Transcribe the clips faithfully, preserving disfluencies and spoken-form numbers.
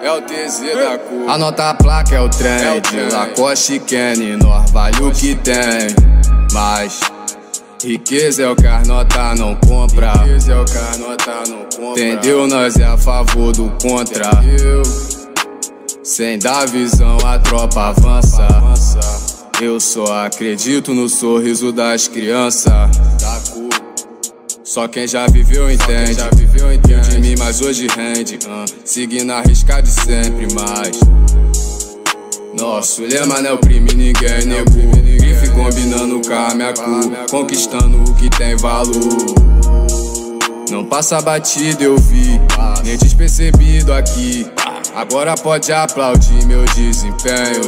É o T Z da cor. Anota a placa, é o trem, é o de Lacoste Kenny, nós vale o que tem. Mas riqueza é o que as nota não compra. Riqueza é o que as nota não compra. Entendeu? Nós é a favor do contra. Entendeu? Sem dar visão a tropa avança. Eu só acredito no sorriso das crianças. Da cor. Só quem já viveu entende. Já viveu entende. De mim, mas hoje rende. uh, Seguindo a risca de sempre, mas nosso lema não é oprimir ninguém, nego. Grife combinando com a minha cor, conquistando o que tem valor. Não passa batida, eu vi, nem despercebido aqui. Agora pode aplaudir meu desempenho.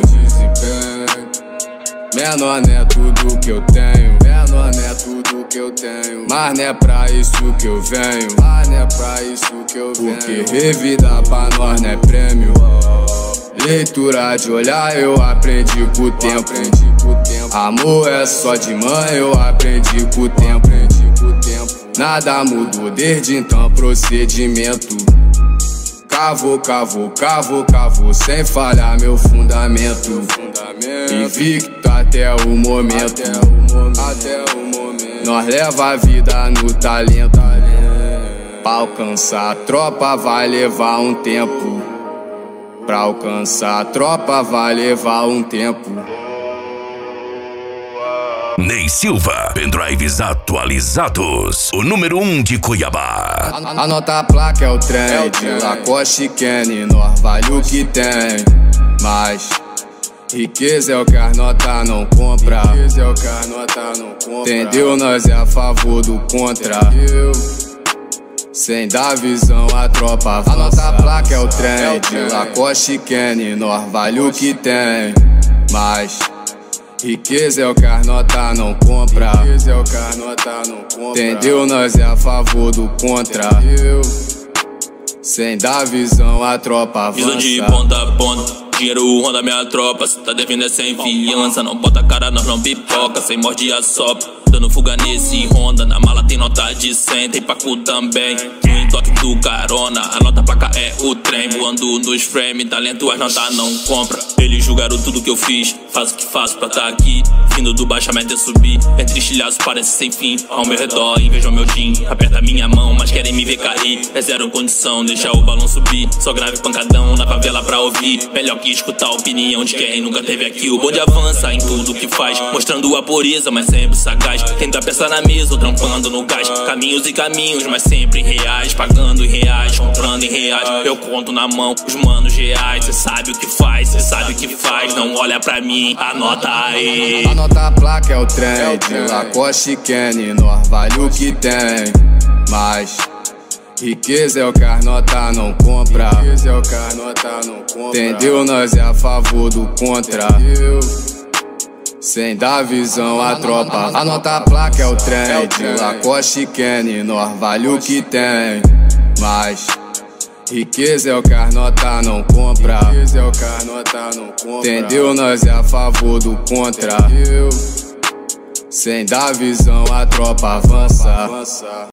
Menor não é tudo que eu tenho, menor não é tudo que eu tenho. Mas não é pra isso que eu venho, mas não é pra isso que eu venho. Porque revida pra nós não é prêmio. Leitura de olhar eu aprendi com o tempo. Amor é só de mãe, eu aprendi com o tempo. Nada mudou desde então, procedimento. Cavou, cavou, cavou, cavou, sem falhar meu fundamento. Invicto até o momento. Nós leva a vida no talento. Pra alcançar a tropa vai levar um tempo. Pra alcançar a tropa vai levar um tempo. Ney Silva, pendrives atualizados, o número um de Cuiabá. Anota a placa, é o trem, é o de Lacoste Kenny, nós vale o que tem. Mas riqueza é o que as nota não compra. Riqueza é o que as nota não compra. Entendeu? Nós é a favor do contra. Entendeu? Sem dar visão a tropa avança. Anota a placa, é o trem, é o de Lacoste Kenny, nós vale o que tem. Mas riqueza é o que as nota não compra. Riqueza é o que as nota não compra. Entendeu? Nós é a favor do contra. Entendeu? Sem dar visão a tropa avança. Piso de ponta a ponta, dinheiro ronda minha tropa. Cê tá devendo é sem fiança, não bota a cara, nós não pipoca. Sem morde a sopa, dando fuga nesse Honda. Na mala tem nota de cem, tem pacu também. No entoque do carona, a nota placa é o trem. Voando nos frames, talento as nota não compra. Eles julgaram tudo que eu fiz, faço o que faço pra tá aqui. Vindo do baixamento é subir, entre estilhaços parece sem fim. Ao meu redor invejam meu jean, aperta minha mão, mas querem me ver cair. É zero condição, deixa o balão subir. Só grave pancadão na favela pra ouvir. Melhor que escutar a opinião de quem nunca teve aqui. O bonde avança em tudo que faz, mostrando a pureza, mas sempre sagaz. Tenta pensar na mesa ou trampando no gás. Caminhos e caminhos, mas sempre reais. Pagando em reais, comprando em reais. Eu conto na mão os manos reais. Cê sabe o que faz, cê sabe o que faz. Não olha pra mim, anota aí. Anota a placa, é o trem, é de Lacoste Kenny, nós vale o que tem. Mas riqueza é o que as nota não compra. Riqueza é o que as nota não compra. Entendeu? Nós é a favor do contra. Entendeu? Sem dar visão a tropa. Anota a placa, é o trem, é de Lacoste Kenny, nós vale o que tem. Mas riqueza é o que as nota não compra. Riqueza é o que as nota não compra. Entendeu? Nós é a favor do contra. Entendeu? Sem dar visão a tropa avança.